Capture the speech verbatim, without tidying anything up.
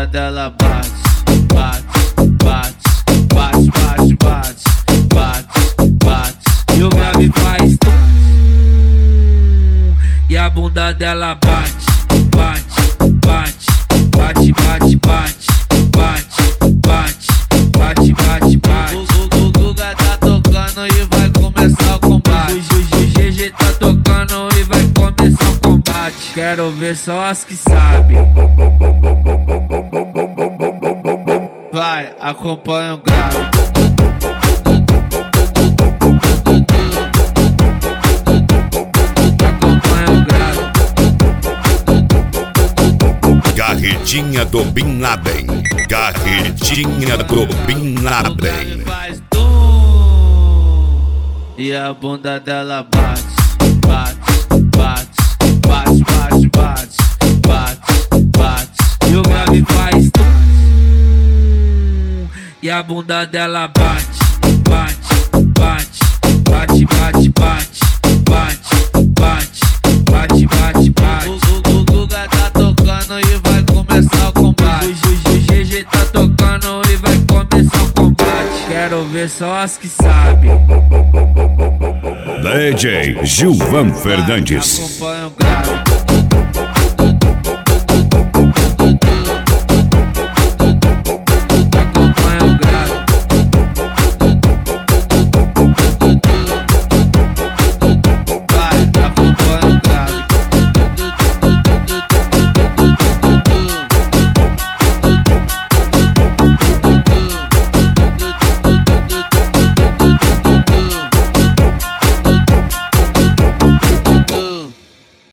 dela bate, bate, bate, bate, bate, bate, bate, bate. E o grave faz tum. E a bunda dela bate, bate, bate, bate, bate, bate, bate, bate, bate, bate, bate. O Guga tá tocando e vai começar o combate. O G G tá tocando e vai começar o combate. Quero ver só as que sabem. Vai, acompanha o grave. Carretinha do Bin Laden. Carretinha do Bin Laden. Faz tum. E a bunda dela bate, bate, bate, bate, bate, bate, bate, bate. E o grave faz tum. E a bunda dela bate, bate, bate, bate, bate, bate, bate, bate, bate, bate, bate. O Guga tá tocando e vai começar o combate. O G G tá tocando e vai começar o combate. Quero ver só as que sabem. D J Gilvan Fernandes. Acompanha o grave.